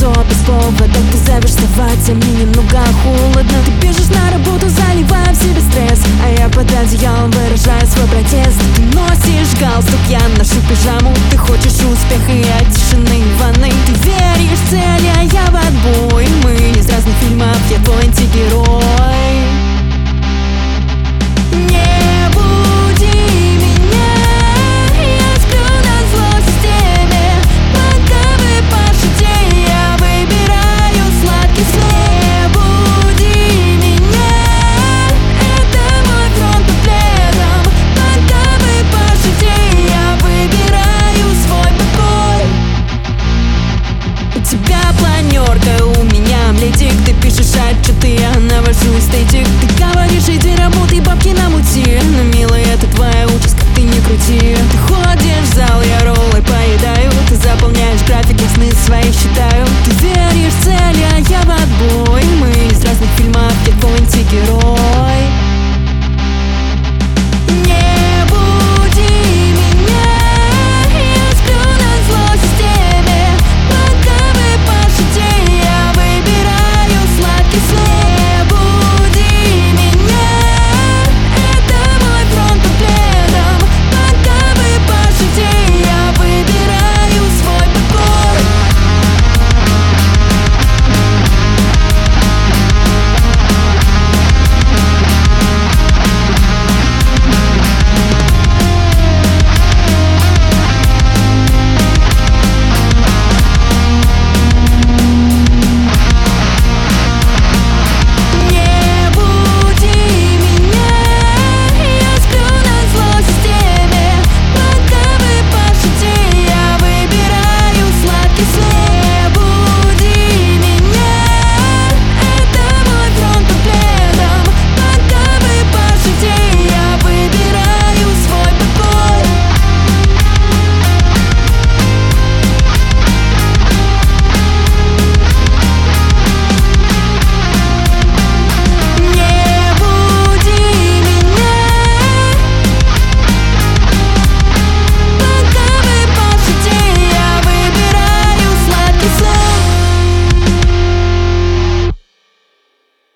лицо без повода. Ты зовешь вставать, а мне немного холодно. Ты бежишь на работу, заливая в себе стресс, а я под одеялом выражаю свой протест. Ты носишь галстук, я ношу пижаму. Ты хочешь успеха и от тишины в ванной. Ты веришь в цели, а я в отбой. Мы из разных фильмов, я твой антигерой. У меня амлетик, ты пишешь отчеты, я навожу эстетик. Ты говоришь, иди работай, бабки намути. Но, милая, это твоя участь, как ты не крути. Ты ходишь в зал, я роллы поедаю. Ты заполняешь график, я сны свои считаю. Ты